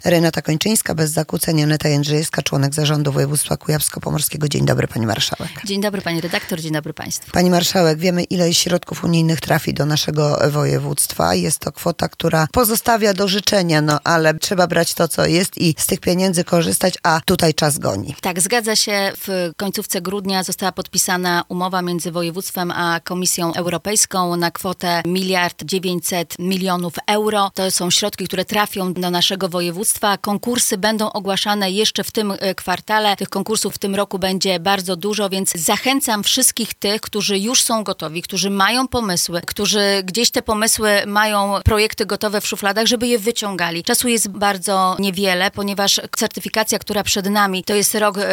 Renata Kończyńska, bez zakłóceń, Aneta Jędrzejewska, członek zarządu województwa kujawsko-pomorskiego. Dzień dobry, pani marszałek. Dzień dobry, pani redaktor, dzień dobry państwu. Pani marszałek, wiemy, ile środków unijnych trafi do naszego województwa. Jest to kwota, która pozostawia do życzenia, ale trzeba brać to, co jest i z tych pieniędzy korzystać, a tutaj czas goni. Tak, zgadza się. W końcówce grudnia została podpisana umowa między województwem a Komisją Europejską na kwotę 1,9 mld euro. To są środki, które trafią do naszego województwa. Konkursy będą ogłaszane jeszcze w tym kwartale. Tych konkursów w tym roku będzie bardzo dużo, więc zachęcam wszystkich tych, którzy już są gotowi, którzy mają pomysły, którzy gdzieś te pomysły mają, projekty gotowe w szufladach, żeby je wyciągali. Czasu jest bardzo niewiele, ponieważ certyfikacja, która przed nami, to jest rok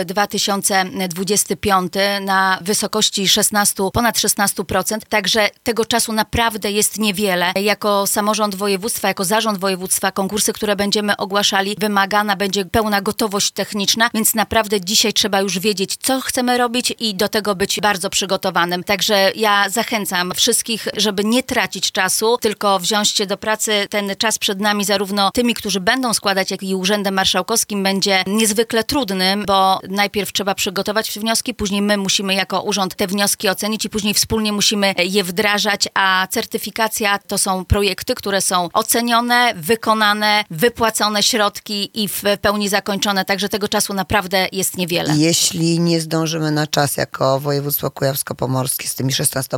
2025 na wysokości ponad 16%, także tego czasu naprawdę jest niewiele. Jako samorząd województwa, jako zarząd województwa, konkursy, które będziemy ogłaszali, wymagana będzie pełna gotowość techniczna, więc naprawdę dzisiaj trzeba już wiedzieć, co chcemy robić i do tego być bardzo przygotowanym. Także ja zachęcam wszystkich, żeby nie tracić czasu, tylko wziąć się do pracy. Ten czas przed nami, zarówno tymi, którzy będą składać, jak i Urzędem Marszałkowskim, będzie niezwykle trudnym, bo najpierw trzeba przygotować wnioski, później my musimy jako urząd te wnioski ocenić i później wspólnie musimy je wdrażać, a certyfikacja to są projekty, które są ocenione, wykonane, wypłacone środki i w pełni zakończone, także tego czasu naprawdę jest niewiele. Jeśli nie zdążymy na czas jako województwo kujawsko-pomorskie z tymi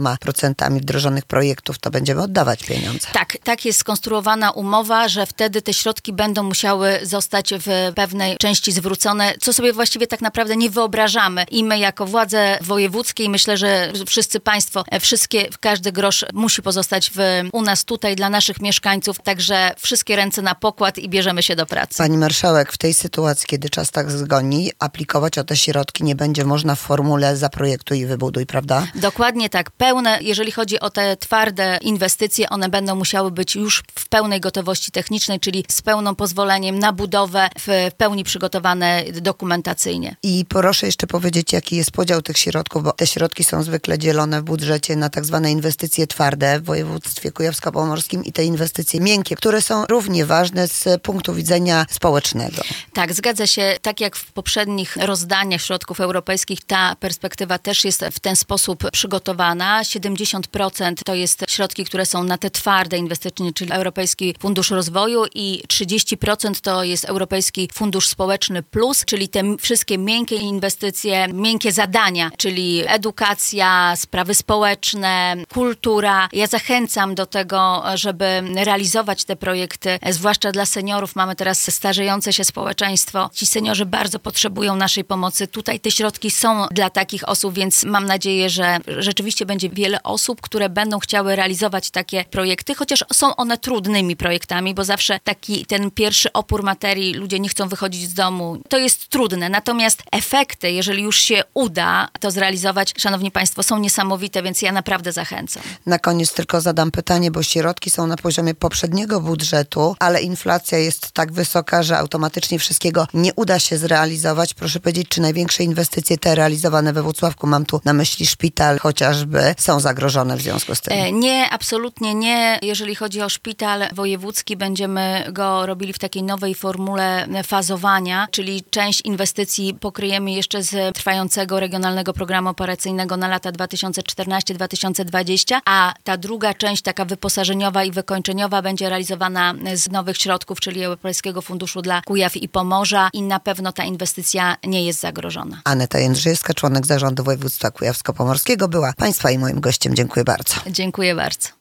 16% wdrożonych projektów, to będziemy oddawać pieniądze. Tak jest skonstruowana umowa, że wtedy te środki będą musiały zostać w pewnej części zwrócone, co sobie właściwie tak naprawdę nie wyobrażamy. I my jako władze wojewódzkie, i myślę, że wszyscy państwo, każdy grosz musi pozostać u nas tutaj dla naszych mieszkańców, także wszystkie ręce na pokład i bierzemy się do pracy. Pani marszałek, w tej sytuacji, kiedy czas tak zgoni, aplikować o te środki nie będzie można w formule zaprojektuj i wybuduj, prawda? Dokładnie tak. Pełne, jeżeli chodzi o te twarde inwestycje, one będą musiały być już w pełnej gotowości technicznej, czyli z pełnym pozwoleniem na budowę, w pełni przygotowane dokumentacyjnie. I proszę jeszcze powiedzieć, jaki jest podział tych środków, bo te środki są zwykle dzielone w budżecie na tak zwane inwestycje twarde w województwie kujawsko-pomorskim i te inwestycje miękkie, które są równie ważne z punktu widzenia społecznego. Tak, zgadza się. Tak jak w poprzednich rozdaniach środków europejskich, ta perspektywa też jest w ten sposób przygotowana. 70% to jest środki, które są na te twarde inwestycje, czyli Europejski Fundusz Rozwoju, i 30% to jest Europejski Fundusz Społeczny Plus, czyli te wszystkie miękkie inwestycje, miękkie zadania, czyli edukacja, sprawy społeczne, kultura. Ja zachęcam do tego, żeby realizować te projekty, zwłaszcza dla seniorów. Mamy teraz starzejące się społeczeństwo. Ci seniorzy bardzo potrzebują naszej pomocy. Tutaj te środki są dla takich osób, więc mam nadzieję, że rzeczywiście będzie wiele osób, które będą chciały realizować takie projekty, chociaż są one trudnymi projektami, bo zawsze ten pierwszy opór materii, ludzie nie chcą wychodzić z domu. To jest trudne. Natomiast efekty, jeżeli już się uda to zrealizować, szanowni państwo, są niesamowite, więc ja naprawdę zachęcam. Na koniec tylko zadam pytanie, bo środki są na poziomie poprzedniego budżetu, ale inflacja jest tak wysoka, że automatycznie wszystkiego nie uda się zrealizować. Proszę powiedzieć, czy największe inwestycje te realizowane we Włocławku, mam tu na myśli szpital chociażby, są zagrożone w związku z tym? Nie, absolutnie nie. Jeżeli chodzi o szpital wojewódzki, będziemy go robili w takiej nowej formule fazowania, czyli część inwestycji pokryjemy jeszcze z trwającego regionalnego programu operacyjnego na lata 2014-2020, a ta druga część, taka wyposażeniowa i wykończeniowa, będzie realizowana z nowych środków, czyli Europejskiego Funduszu dla Kujaw i Pomorza, i na pewno ta inwestycja nie jest zagrożona. Aneta Jędrzejewska, członek zarządu województwa kujawsko-pomorskiego, była państwa i moim gościem. Dziękuję bardzo. Dziękuję bardzo.